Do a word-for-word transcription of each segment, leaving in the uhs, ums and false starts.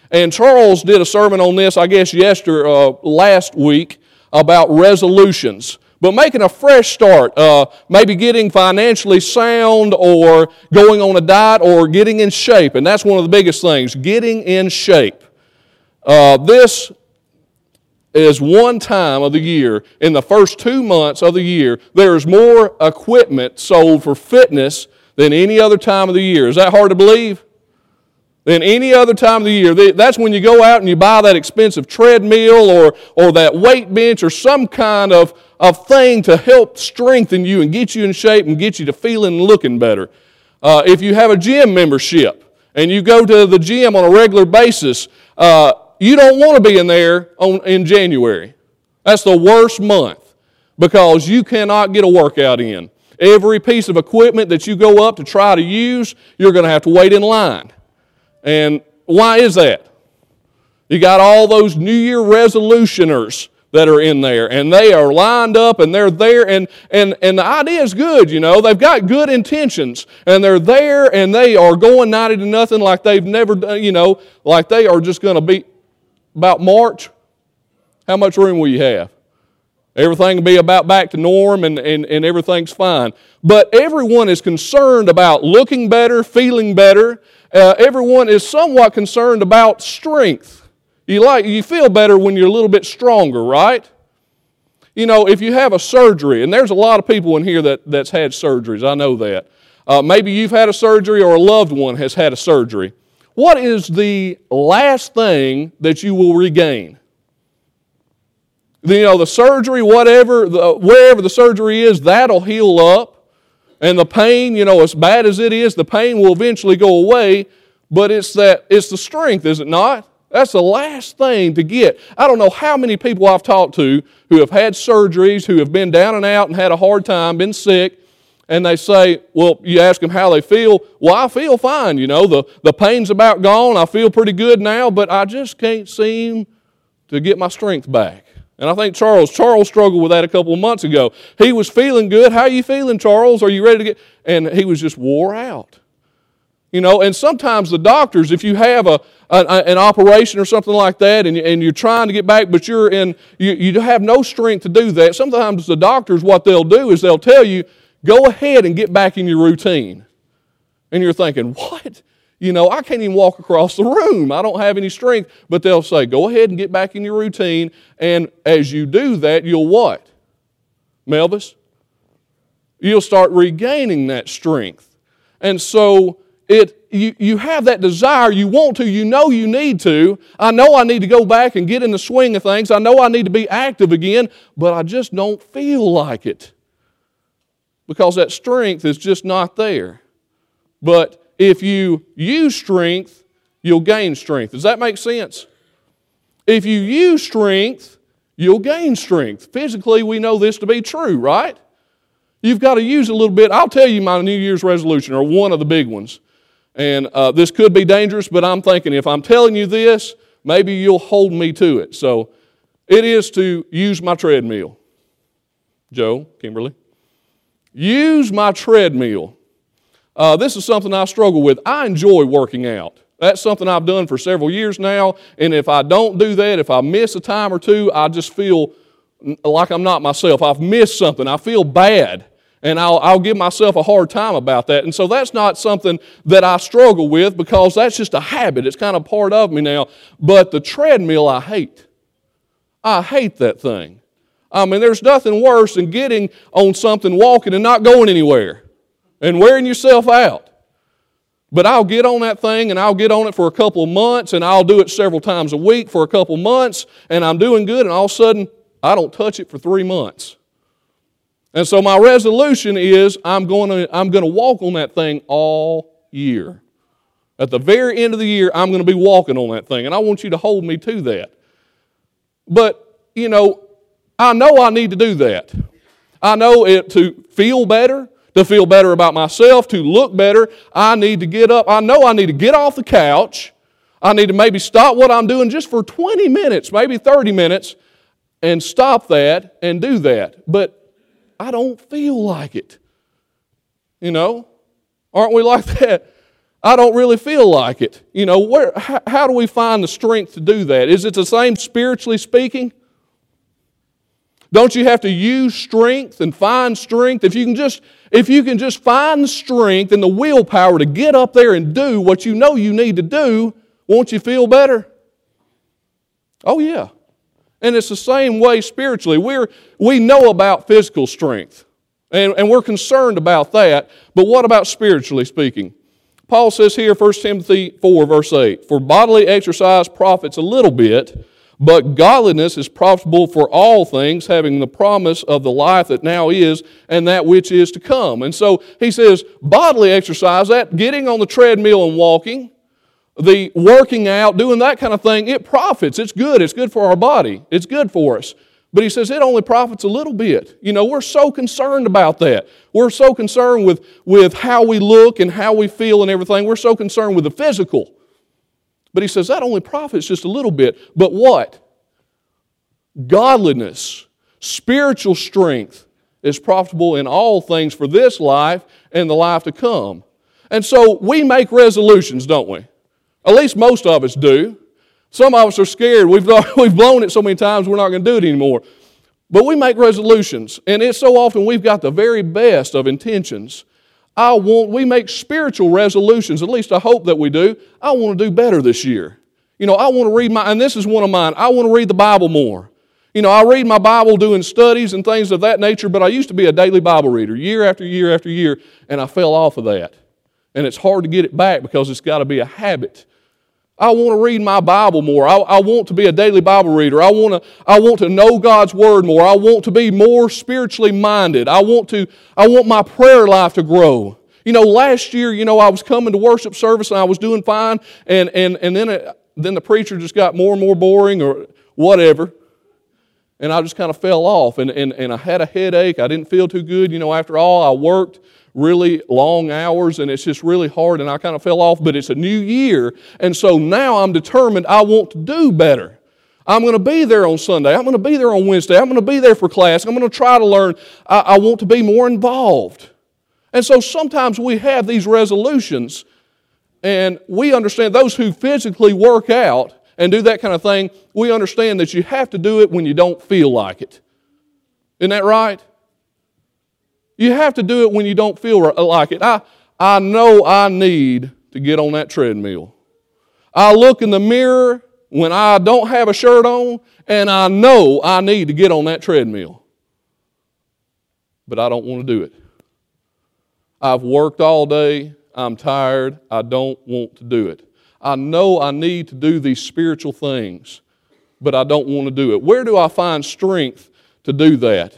And Charles did a sermon on this, I guess, yesterday, uh, last week, about resolutions. But making a fresh start, uh, maybe getting financially sound or going on a diet or getting in shape. And that's one of the biggest things, getting in shape. Uh, this is one time of the year, in the first two months of the year, there's more equipment sold for fitness than any other time of the year. Is that hard to believe? Than any other time of the year. That's when you go out and you buy that expensive treadmill or, or that weight bench or some kind of, of thing to help strengthen you and get you in shape and get you to feeling and looking better. Uh, if you have a gym membership and you go to the gym on a regular basis, uh, you don't want to be in there on, in January. That's the worst month because you cannot get a workout in. Every piece of equipment that you go up to try to use, you're going to have to wait in line. And why is that? You got all those New Year resolutioners that are in there, and they are lined up, and they're there, and, and, and the idea is good, you know. They've got good intentions, and they're there, and they are going ninety to nothing like they've never done, you know, like they are just going to be about March. How much room will you have? Everything will be about back to norm, and, and, and everything's fine. But everyone is concerned about looking better, feeling better. Uh, everyone is somewhat concerned about strength. You like, you feel better when you're a little bit stronger, right? You know, if you have a surgery, and there's a lot of people in here that, that's had surgeries, I know that. Uh, maybe you've had a surgery or a loved one has had a surgery. What is the last thing that you will regain? You know, the surgery, whatever, the, wherever the surgery is, that'll heal up. And the pain, you know, as bad as it is, the pain will eventually go away. But it's that, it's the strength, is it not? That's the last thing to get. I don't know how many people I've talked to who have had surgeries, who have been down and out and had a hard time, been sick, and they say, well, you ask them how they feel. Well, I feel fine, you know. The, the pain's about gone. I feel pretty good now, but I just can't seem to get my strength back. And I think Charles, Charles struggled with that a couple of months ago. He was feeling good. How are you feeling, Charles? Are you ready to get? And he was just wore out. You know, and sometimes the doctors, if you have a, a an operation or something like that, and, and you're trying to get back, but you're in, you, you have no strength to do that. Sometimes the doctors, what they'll do is they'll tell you, go ahead and get back in your routine. And you're thinking, what? You know, I can't even walk across the room. I don't have any strength. But they'll say, go ahead and get back in your routine. And as you do that, you'll what? Melvis? You'll start regaining that strength. And so it you, you have that desire. You want to. You know you need to. I know I need to go back and get in the swing of things. I know I need to be active again. But I just don't feel like it. Because that strength is just not there. But if you use strength, you'll gain strength. Does that make sense? If you use strength, you'll gain strength. Physically, we know this to be true, right? You've got to use a little bit. I'll tell you my New Year's resolution, or one of the big ones. And uh, this could be dangerous, but I'm thinking if I'm telling you this, maybe you'll hold me to it. So it is to use my treadmill. Joe, Kimberly. Use my treadmill. Uh, this is something I struggle with. I enjoy working out. That's something I've done for several years now, and if I don't do that, if I miss a time or two, I just feel like I'm not myself. I've missed something. I feel bad, and I'll, I'll give myself a hard time about that. And so that's not something that I struggle with because that's just a habit. It's kind of part of me now. But the treadmill I hate. I hate that thing. I mean, there's nothing worse than getting on something, walking, and not going anywhere. And wearing yourself out. But I'll get on that thing and I'll get on it for a couple of months and I'll do it several times a week for a couple of months and I'm doing good and all of a sudden I don't touch it for three months. And so my resolution is I'm going to I'm going to walk on that thing all year. At the very end of the year, I'm going to be walking on that thing and I want you to hold me to that. But, you know, I know I need to do that. I know it to feel better. To feel better about myself, to look better, I need to get up. I know I need to get off the couch. I need to maybe stop what I'm doing just for twenty minutes, maybe thirty minutes, and stop that and do that. But I don't feel like it. You know? Aren't we like that? I don't really feel like it. You know, where, how, how do we find the strength to do that? Is it the same spiritually speaking? Don't you have to use strength and find strength? If you can just, if you can just find the strength and the willpower to get up there and do what you know you need to do, won't you feel better? Oh yeah. And it's the same way spiritually. We're, we know about physical strength, and, and we're concerned about that, but what about spiritually speaking? Paul says here, First Timothy four, verse eight, "For bodily exercise profits a little bit, but godliness is profitable for all things, having the promise of the life that now is and that which is to come." And so he says, bodily exercise, that getting on the treadmill and walking, the working out, doing that kind of thing, it profits. It's good. It's good for our body. It's good for us. But he says it only profits a little bit. You know, we're so concerned about that. We're so concerned with, with how we look and how we feel and everything. We're so concerned with the physical. But he says that only profits just a little bit. But what? Godliness, spiritual strength is profitable in all things for this life and the life to come. And so we make resolutions, don't we? At least most of us do. Some of us are scared. We've, we've blown it so many times we're not going to do it anymore. But we make resolutions, and it's so often we've got the very best of intentions. I want, we make spiritual resolutions, at least I hope that we do. I want to do better this year. You know, I want to read my, and this is one of mine, I want to read the Bible more. You know, I read my Bible doing studies and things of that nature, but I used to be a daily Bible reader year after year after year, and I fell off of that. And it's hard to get it back because it's got to be a habit. I want to read my Bible more. I, I want to be a daily Bible reader. I want to, I want to know God's Word more. I want to be more spiritually minded. I want to, I want my prayer life to grow. You know, last year, you know, I was coming to worship service and I was doing fine, and, and, and then, it, then the preacher just got more and more boring or whatever, and I just kind of fell off, and, and, and I had a headache. I didn't feel too good. You know, after all, I worked really long hours, and it's just really hard, and I kind of fell off, but it's a new year, and so now I'm determined I want to do better. I'm going to be there on Sunday. I'm going to be there on Wednesday. I'm going to be there for class. I'm going to try to learn. I, I want to be more involved. And so sometimes we have these resolutions, and we understand those who physically work out and do that kind of thing, we understand that you have to do it when you don't feel like it. Isn't that right? You have to do it when you don't feel like it. I, I know I need to get on that treadmill. I look in the mirror when I don't have a shirt on, and I know I need to get on that treadmill. But I don't want to do it. I've worked all day. I'm tired. I don't want to do it. I know I need to do these spiritual things, but I don't want to do it. Where do I find strength to do that?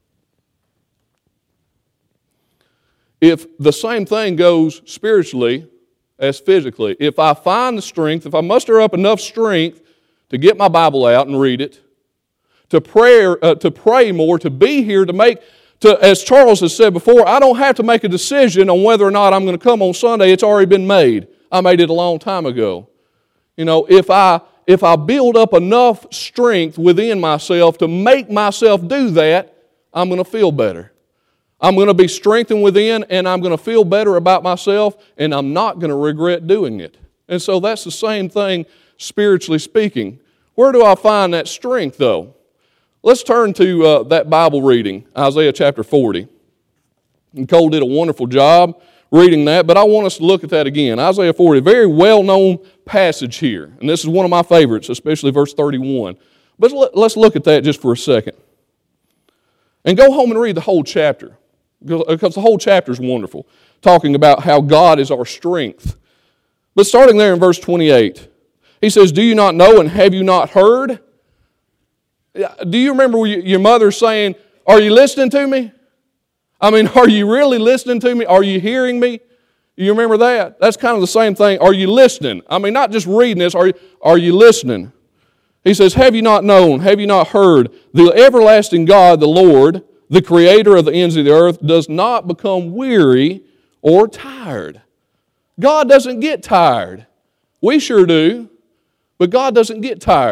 If the same thing goes spiritually as physically, if I find the strength, if I muster up enough strength to get my Bible out and read it, to pray, uh, to pray more, to be here, to make, to, as Charles has said before, I don't have to make a decision on whether or not I'm going to come on Sunday. It's already been made. I made it a long time ago. You know, if I if I build up enough strength within myself to make myself do that, I'm going to feel better. I'm going to be strengthened within, and I'm going to feel better about myself, and I'm not going to regret doing it. And so that's the same thing spiritually speaking. Where do I find that strength, though? Let's turn to uh, that Bible reading, Isaiah chapter forty. And Cole did a wonderful job reading that, but I want us to look at that again. Isaiah forty, a very well-known passage here, and this is one of my favorites, especially verse thirty-one. But let's look at that just for a second. And go home and read the whole chapter, because the whole chapter is wonderful, talking about how God is our strength. But starting there in verse twenty-eight, he says, "Do you not know and have you not heard?" Do you remember your mother saying, "Are you listening to me?" I mean, are you really listening to me? Are you hearing me? You remember that? That's kind of the same thing. Are you listening? I mean, not just reading this. Are you, are you listening? He says, "Have you not known? Have you not heard? The everlasting God, the Lord, the creator of the ends of the earth, does not become weary or tired." God doesn't get tired. We sure do, but God doesn't get tired.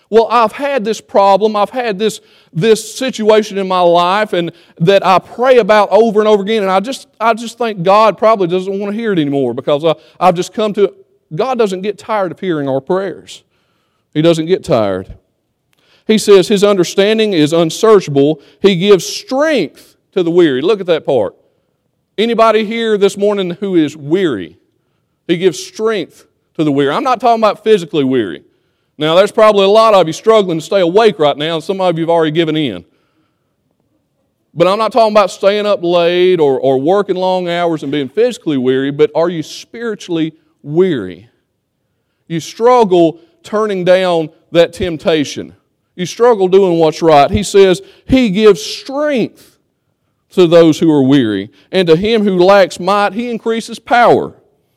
Well, I've had this problem, I've had this, this situation in my life and that I pray about over and over again, and I just, I just think God probably doesn't want to hear it anymore because I, I've just come to, God doesn't get tired of hearing our prayers. He doesn't get tired. He says His understanding is unsearchable. He gives strength to the weary. Look at that part. Anybody here this morning who is weary? He gives strength to the weary. I'm not talking about physically weary. Now, there's probably a lot of you struggling to stay awake right now, and some of you have already given in. But I'm not talking about staying up late or, or working long hours and being physically weary, but are you spiritually weary? You struggle turning down that temptation. You struggle doing what's right. He says He gives strength to those who are weary, and to him who lacks might, He increases power.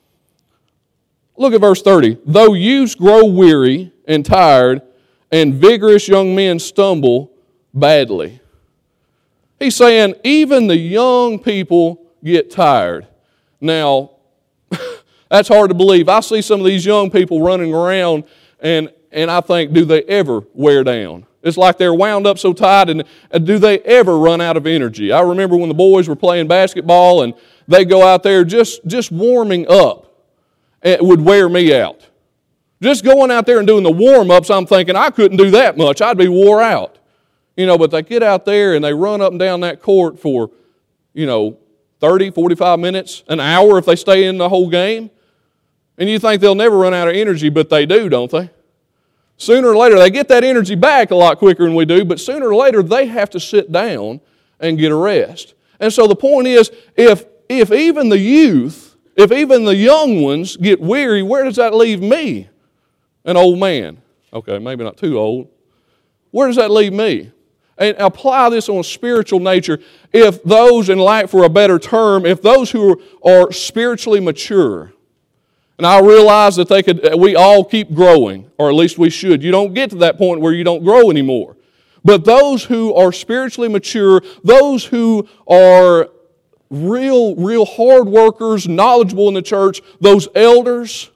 Look at verse thirty. Though youths grow weary and tired, and vigorous young men stumble badly. He's saying even the young people get tired. Now, that's hard to believe. I see some of these young people running around, and, and I think, do they ever wear down? It's like they're wound up so tight, and, and do they ever run out of energy? I remember when the boys were playing basketball, and they go out there just, just warming up. It would wear me out. Just going out there and doing the warm-ups, I'm thinking, I couldn't do that much. I'd be wore out. You know, but they get out there and they run up and down that court for, you know, thirty, forty-five minutes, an hour if they stay in the whole game. And you think they'll never run out of energy, but they do, don't they? Sooner or later, they get that energy back a lot quicker than we do, but sooner or later, they have to sit down and get a rest. And so the point is, if, if even the youth, if even the young ones get weary, where does that leave me? An old man. Okay, maybe not too old. Where does that leave me? And apply this on a spiritual nature. If those, and lack for a better term, if those who are spiritually mature, and I realize that they could, we all keep growing, or at least we should. You don't get to that point where you don't grow anymore. But those who are spiritually mature, those who are real, real hard workers, knowledgeable in the church, those elders,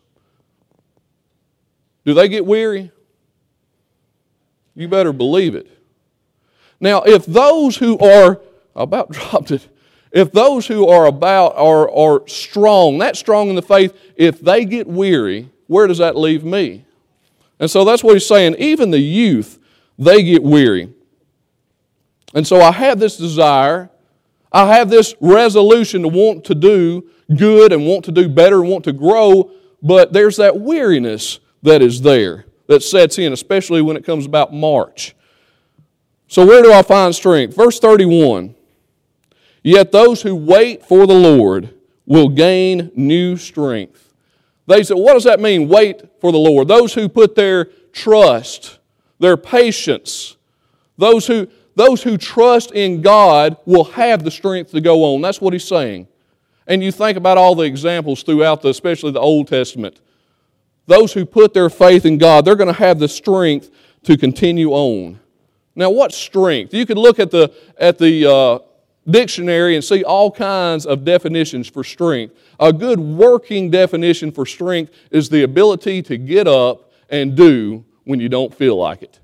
do they get weary? You better believe it. Now, if those who are, I about dropped it, if those who are about, are, are strong, that strong in the faith, if they get weary, where does that leave me? And so that's what he's saying. Even the youth, they get weary. And so I have this desire, I have this resolution to want to do good and want to do better and want to grow, but there's that weariness that is there, that sets in, especially when it comes about March. So where do I find strength? Verse thirty-one, yet those who wait for the Lord will gain new strength. They said, what does that mean, wait for the Lord? Those who put their trust, their patience, those who, those who trust in God will have the strength to go on. That's what he's saying. And you think about all the examples throughout, the, especially the Old Testament. Those who put their faith in God, they're going to have the strength to continue on. Now, what strength? You could look at the, at the uh, dictionary and see all kinds of definitions for strength. A good working definition for strength is the ability to get up and do when you don't feel like it.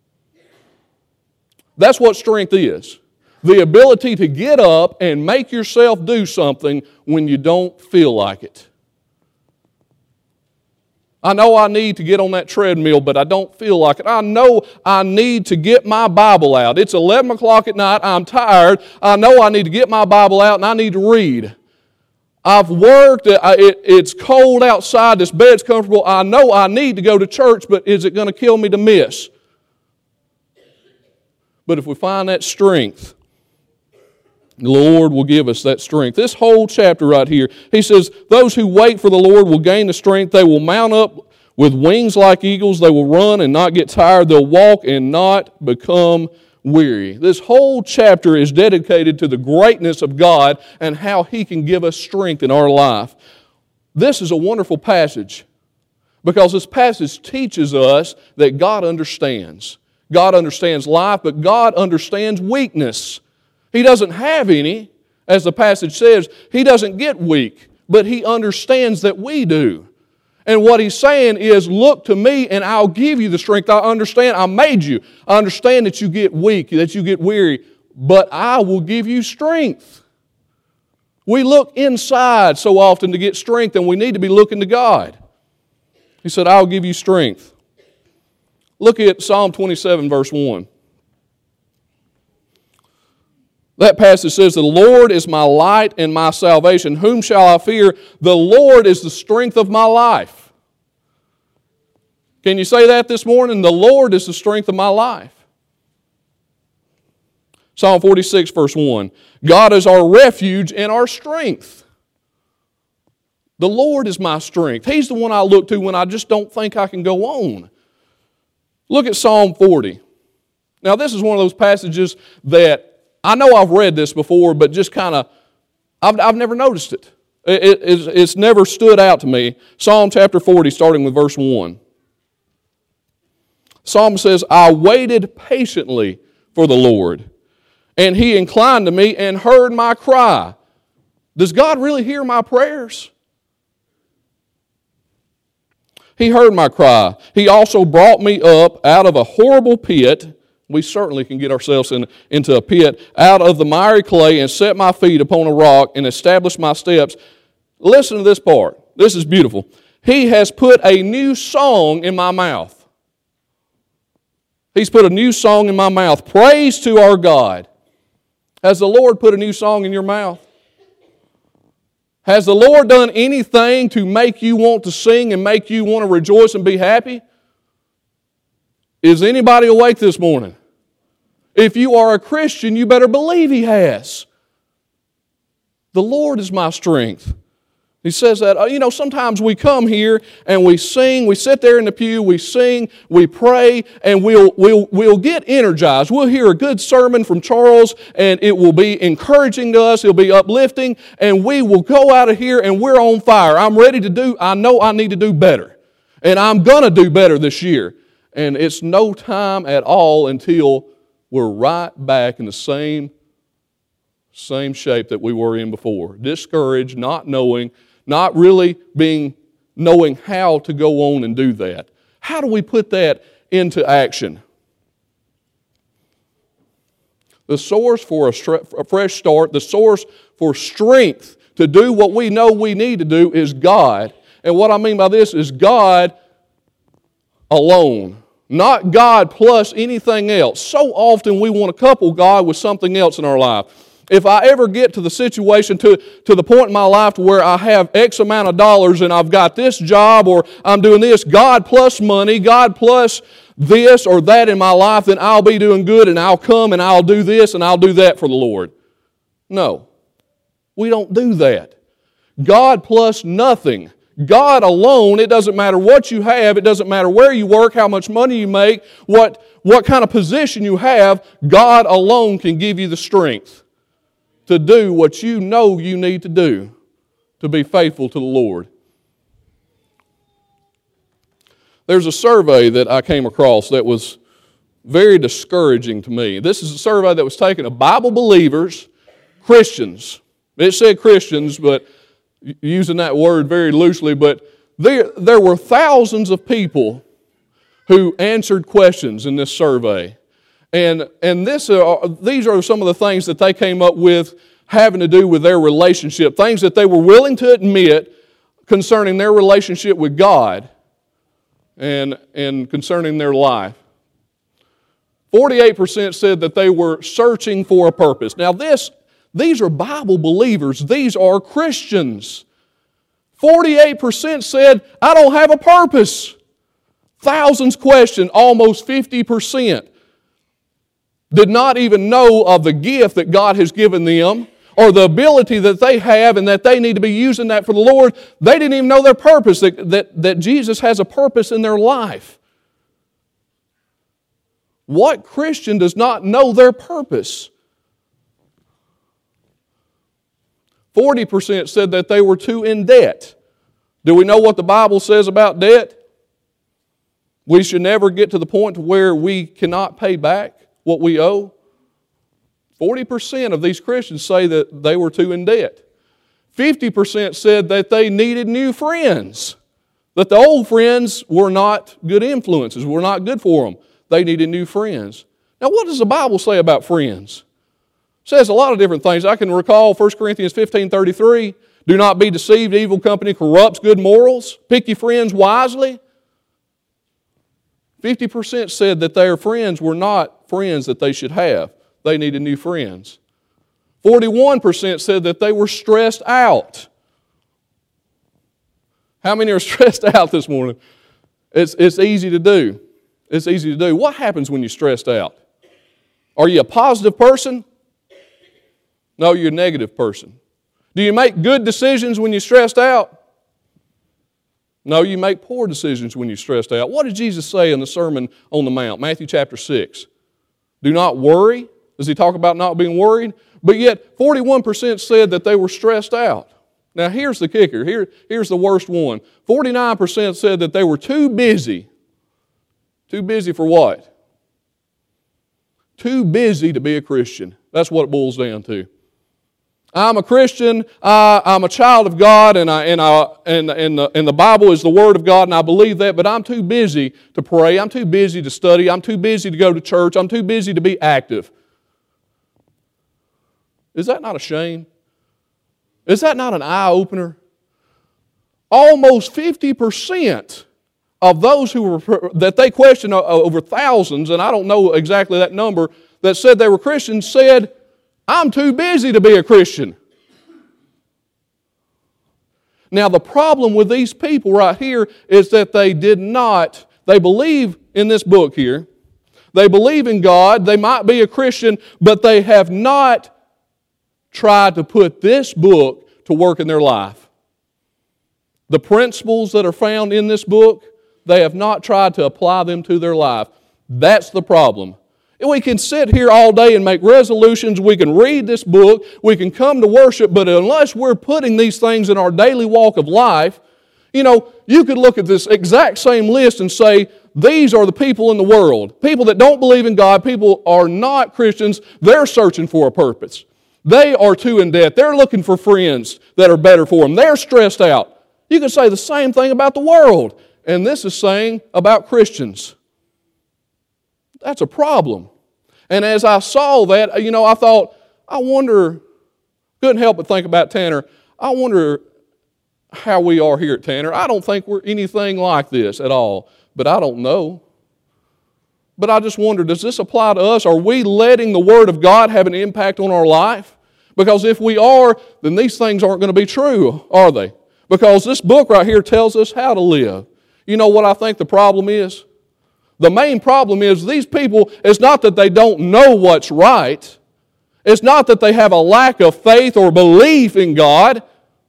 That's what strength is. The ability to get up and make yourself do something when you don't feel like it. I know I need to get on that treadmill, but I don't feel like it. I know I need to get my Bible out. It's eleven o'clock at night. I'm tired. I know I need to get my Bible out and I need to read. I've worked. It's cold outside. This bed's comfortable. I know I need to go to church, but is it going to kill me to miss? But if we find that strength, the Lord will give us that strength. This whole chapter right here, he says, those who wait for the Lord will gain the strength. They will mount up with wings like eagles. They will run and not get tired. They'll walk and not become weary. This whole chapter is dedicated to the greatness of God and how He can give us strength in our life. This is a wonderful passage because this passage teaches us that God understands. God understands life, but God understands weakness. He doesn't have any, as the passage says. He doesn't get weak, but He understands that we do. And what he's saying is, look to me and I'll give you the strength. I understand I made you. I understand that you get weak, that you get weary, but I will give you strength. We look inside so often to get strength, and we need to be looking to God. He said, I'll give you strength. Look at Psalm twenty-seven, verse one. That passage says, the Lord is my light and my salvation. Whom shall I fear? The Lord is the strength of my life. Can you say that this morning? The Lord is the strength of my life. Psalm forty-six, verse one. God is our refuge and our strength. The Lord is my strength. He's the one I look to when I just don't think I can go on. Look at Psalm forty. Now this is one of those passages that I know I've read this before, but just kind of, I've, I've never noticed it. It, it it's, it's never stood out to me. Psalm chapter forty, starting with verse one. Psalm says, I waited patiently for the Lord, and He inclined to me and heard my cry. Does God really hear my prayers? He heard my cry. He also brought me up out of a horrible pit. We certainly can get ourselves in, into a pit, out of the miry clay, and set my feet upon a rock and establish my steps. Listen to this part. This is beautiful. He has put a new song in my mouth. He's put a new song in my mouth. Praise to our God. Has the Lord put a new song in your mouth? Has the Lord done anything to make you want to sing and make you want to rejoice and be happy? Is anybody awake this morning? If you are a Christian, you better believe He has. The Lord is my strength. He says that, you know, sometimes we come here and we sing, we sit there in the pew, we sing, we pray, and we'll, we'll, we'll get energized. We'll hear a good sermon from Charles, and it will be encouraging to us, it'll be uplifting, and we will go out of here and we're on fire. I'm ready to do, I know I need to do better, and I'm going to do better this year. And it's no time at all until we're right back in the same, same shape that we were in before. Discouraged, not knowing, not really being, knowing how to go on and do that. How do we put that into action? The source for a, stre- a fresh start, the source for strength to do what we know we need to do is God. And what I mean by this is God alone. Not God plus anything else. So often we want to couple God with something else in our life. If I ever get to the situation, to, to the point in my life to where I have X amount of dollars and I've got this job or I'm doing this, God plus money, God plus this or that in my life, then I'll be doing good and I'll come and I'll do this and I'll do that for the Lord. No, we don't do that. God plus nothing. God alone, it doesn't matter what you have, it doesn't matter where you work, how much money you make, what, what kind of position you have, God alone can give you the strength to do what you know you need to do to be faithful to the Lord. There's a survey that I came across that was very discouraging to me. This is a survey that was taken of Bible believers, Christians. It said Christians, but using that word very loosely, but there, there were thousands of people who answered questions in this survey. And, and this, uh, these are some of the things that they came up with having to do with their relationship, things that they were willing to admit concerning their relationship with God and, and concerning their life. forty-eight percent said that they were searching for a purpose. Now this, these are Bible believers. These are Christians. forty-eight percent said, I don't have a purpose. Thousands questioned, almost fifty percent did not even know of the gift that God has given them or the ability that they have and that they need to be using that for the Lord. They didn't even know their purpose, that, that, that Jesus has a purpose in their life. What Christian does not know their purpose? forty percent said that they were too in debt. Do we know what the Bible says about debt? We should never get to the point to where we cannot pay back what we owe. forty percent of these Christians say that they were too in debt. fifty percent said that they needed new friends. That the old friends were not good influences, were not good for them. They needed new friends. Now, what does the Bible say about friends? It says a lot of different things. I can recall First Corinthians fifteen thirty-three. Do not be deceived. Evil company corrupts good morals. Pick your friends wisely. fifty percent said that their friends were not friends that they should have. They needed new friends. forty-one percent said that they were stressed out. How many are stressed out this morning? It's, it's easy to do. It's easy to do. What happens when you're stressed out? Are you a positive person? No, you're a negative person. Do you make good decisions when you're stressed out? No, you make poor decisions when you're stressed out. What did Jesus say in the Sermon on the Mount? Matthew chapter six. Do not worry. Does he talk about not being worried? But yet forty-one percent said that they were stressed out. Now here's the kicker. Here, here's the worst one. forty-nine percent said that they were too busy. Too busy for what? Too busy to be a Christian. That's what it boils down to. I'm a Christian, I, I'm a child of God, and, I, and, I, and, and, the, and the Bible is the Word of God, and I believe that, but I'm too busy to pray, I'm too busy to study, I'm too busy to go to church, I'm too busy to be active. Is that not a shame? Is that not an eye-opener? Almost fifty percent of those who were, that they questioned over thousands, and I don't know exactly that number, that said they were Christians, said, I'm too busy to be a Christian. Now the problem with these people right here is that they did not, they believe in this book here, they believe in God, they might be a Christian, but they have not tried to put this book to work in their life. The principles that are found in this book, they have not tried to apply them to their life. That's the problem. We can sit here all day and make resolutions. We can read this book. We can come to worship. But unless we're putting these things in our daily walk of life, you know, you could look at this exact same list and say, these are the people in the world. People that don't believe in God. People are not Christians. They're searching for a purpose. They are too in debt. They're looking for friends that are better for them. They're stressed out. You can say the same thing about the world. And this is saying about Christians. That's a problem. And as I saw that, you know, I thought, I wonder, couldn't help but think about Tanner. I wonder how we are here at Tanner. I don't think we're anything like this at all, but I don't know. But I just wonder, does this apply to us? Are we letting the Word of God have an impact on our life? Because if we are, then these things aren't going to be true, are they? Because this book right here tells us how to live. You know what I think the problem is? The main problem is these people, it's not that they don't know what's right. It's not that they have a lack of faith or belief in God.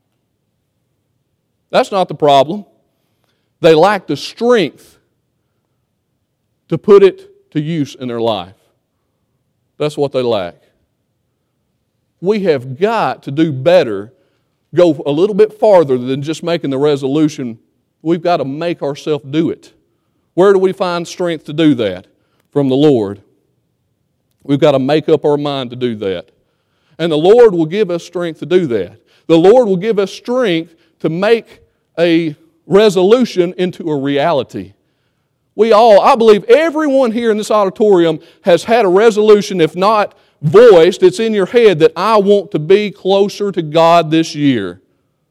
That's not the problem. They lack the strength to put it to use in their life. That's what they lack. We have got to do better, go a little bit farther than just making the resolution. We've got to make ourselves do it. Where do we find strength to do that? From the Lord. We've got to make up our mind to do that. And the Lord will give us strength to do that. The Lord will give us strength to make a resolution into a reality. We all, I believe everyone here in this auditorium has had a resolution, if not voiced, it's in your head that I want to be closer to God this year.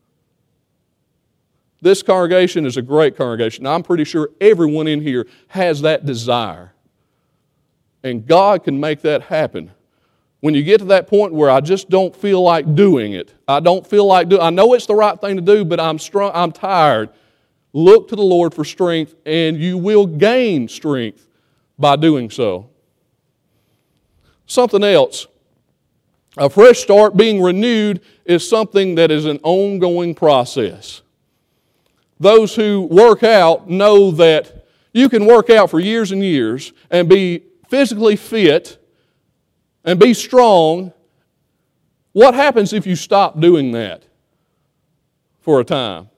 This congregation is a great congregation. I'm pretty sure everyone in here has that desire. And God can make that happen. When you get to that point where I just don't feel like doing it, I don't feel like doing I know it's the right thing to do, but I'm strong, I'm tired. Look to the Lord for strength, and you will gain strength by doing so. Something else. A fresh start, being renewed, is something that is an ongoing process. Those who work out know that you can work out for years and years and be physically fit and be strong. What happens if you stop doing that for a time?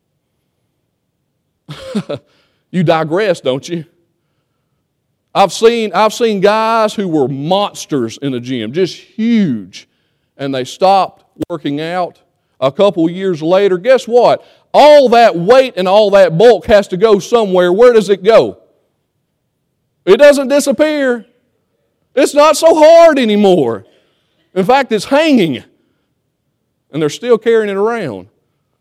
You digress, don't you? I've seen, I've seen guys who were monsters in the gym, just huge, and they stopped working out. a couple years later, guess what? All that weight and all that bulk has to go somewhere. Where does it go? It doesn't disappear. It's not so hard anymore. In fact, it's hanging. And they're still carrying it around.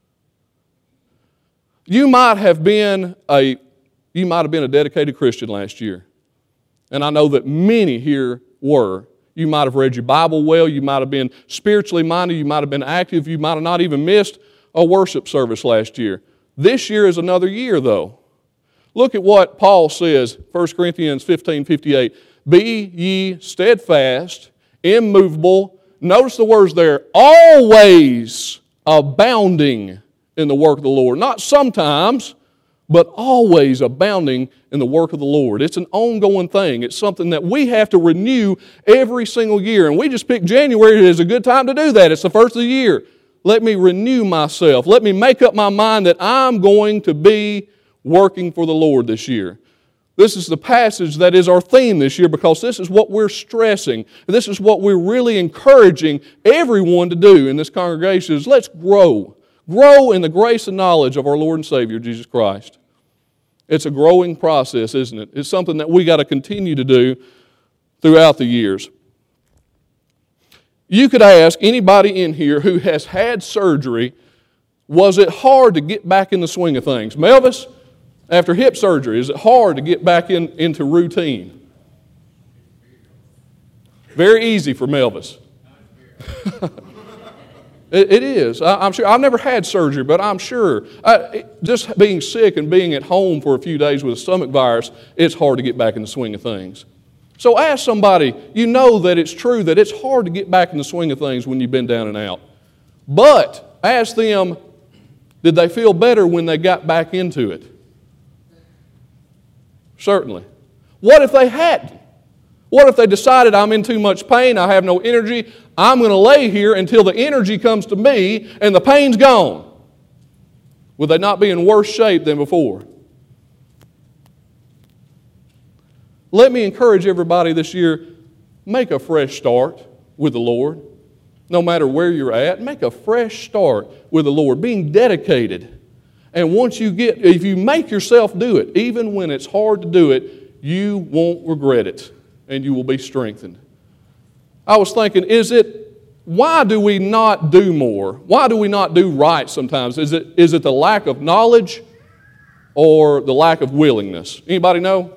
You might have been a you might have been a dedicated Christian last year. And I know that many here were. You might have read your Bible well, you might have been spiritually minded, you might have been active, you might have not even missed a worship service last year. This year is another year though. Look at what Paul says, First Corinthians fifteen fifty-eight. Be ye steadfast, immovable. Notice the words there, always abounding in the work of the Lord. Not sometimes, but always abounding in the work of the Lord. It's an ongoing thing. It's something that we have to renew every single year. And we just picked January as a good time to do that. It's the first of the year. Let me renew myself. Let me make up my mind that I'm going to be working for the Lord this year. This is the passage that is our theme this year because this is what we're stressing. And this is what we're really encouraging everyone to do in this congregation is let's grow. Grow in the grace and knowledge of our Lord and Savior, Jesus Christ. It's a growing process, isn't it? It's something that we got to continue to do throughout the years. You could ask anybody in here who has had surgery, was it hard to get back in the swing of things? Melvis, after hip surgery, is it hard to get back in, into routine? Very easy for Melvis. It, it is. I, I'm sure. I've never had surgery, but I'm sure. I, just being sick and being at home for a few days with a stomach virus, it's hard to get back in the swing of things. So ask somebody, you know that it's true that it's hard to get back in the swing of things when you've been down and out. But ask them, did they feel better when they got back into it? Certainly. What if they hadn't? What if they decided I'm in too much pain, I have no energy, I'm going to lay here until the energy comes to me and the pain's gone? Would they not be in worse shape than before? Let me encourage everybody this year, make a fresh start with the Lord. No matter where you're at, make a fresh start with the Lord, being dedicated. And once you get, if you make yourself do it, even when it's hard to do it, you won't regret it. And you will be strengthened. I was thinking, is it, why do we not do more? Why do we not do right sometimes? Is it, is it the lack of knowledge or the lack of willingness? Anybody know?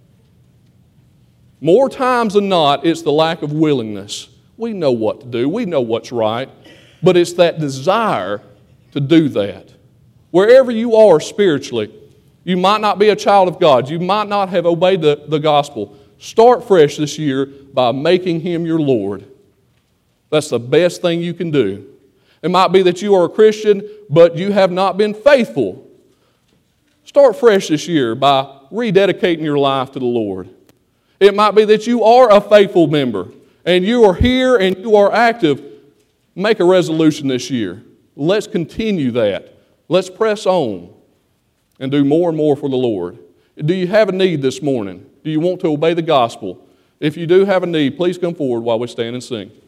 More times than not, it's the lack of willingness. We know what to do. We know what's right. But it's that desire to do that. Wherever you are spiritually, you might not be a child of God. You might not have obeyed the, the gospel. Start fresh this year by making Him your Lord. That's the best thing you can do. It might be that you are a Christian, but you have not been faithful. Start fresh this year by rededicating your life to the Lord. It might be that you are a faithful member, and you are here and you are active. Make a resolution this year. Let's continue that. Let's press on and do more and more for the Lord. Do you have a need this morning? Do you want to obey the gospel? If you do have a need, please come forward while we stand and sing.